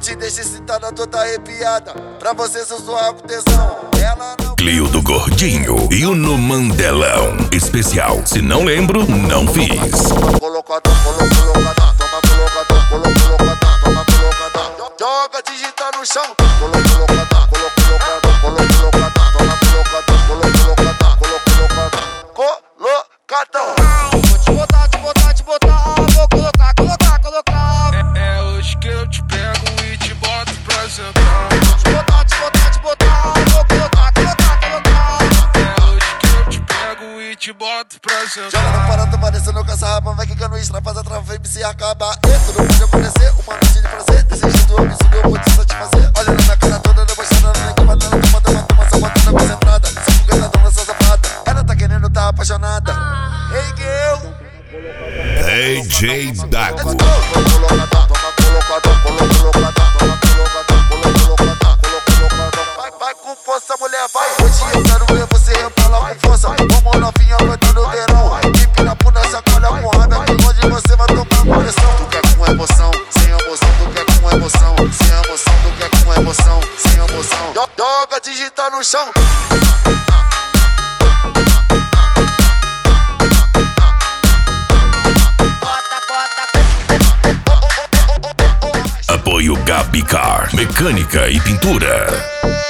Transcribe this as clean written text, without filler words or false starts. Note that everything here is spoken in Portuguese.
te deixo excitada, toda arrepiada. Pra você zoar com tesão. Ela não... Clio do Gordinho e o no Mandelão. Especial, se não lembro, não fiz. Toma colocadão, colocadão, toma colocadão, colocadão, toma colocadão. Joga, digita no chão. Colocadão, colocadão, colocadão, toma colocadão, colocadão, colocadão. Vou te botar, vou colocar. É hoje que eu te pego e te boto pra sentar. Te botar, vou colocar. É hoje que eu te pego e te boto pra sentar. Joga no parado, parecendo caça-rapa, vai quicando, extravasa a trava, vem se acabar. E tudo pode acontecer, uma noite de prazer. Desejo do absurdo, eu vou te satisfazer. Olha na minha cara toda, debochada, nem que batendo, toma, só botando a concentrada. Só foguetadão nessa safada, ela tá querendo, tá apaixonada. Ei, girl! DJ Dago. Vai com força, mulher, vai. Hoje eu quero ver você rebolar com força. Vamos novinha, aguentando o verão. Empina a bunda, chacoalha com raiva. Onde você vai tocar com pressão. Tu quer com emoção, sem emoção. Tu quer com emoção, sem emoção. Tu quer com emoção, sem emoção. Joga, digita no chão. Apoio Gabi Car, mecânica e pintura.